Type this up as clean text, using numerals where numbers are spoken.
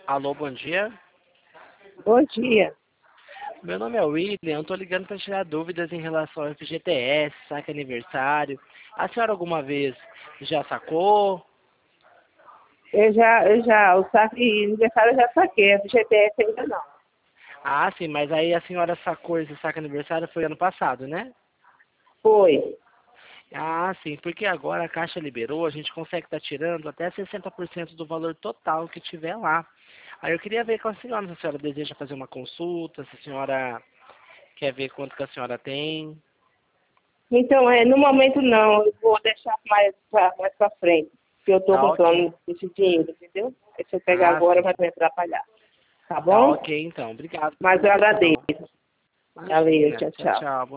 Alô, bom dia. Bom dia. Meu nome é William, estou ligando para tirar dúvidas em relação ao FGTS, saque aniversário. A senhora alguma vez já sacou? O saque aniversário eu já saquei, a FGTS ainda não. Ah, sim, mas aí a senhora sacou esse saque aniversário foi ano passado, né? Foi. Ah, sim, porque agora a Caixa liberou, a gente consegue estar tirando até 60% do valor total que tiver lá. Aí eu queria ver com a senhora se a senhora deseja fazer uma consulta, se a senhora quer ver quanto que a senhora tem. Então, no momento não, eu vou deixar mais pra frente, porque eu tô Tá ok. comprando esse dinheiro, entendeu? Aí se eu pegar Ah, agora sim. vai me atrapalhar. Tá Tá bom? ok, então. Obrigado pela Mas eu atenção. agradeço. Valeu, Imagina. tchau, Tchau, tchau. tchau.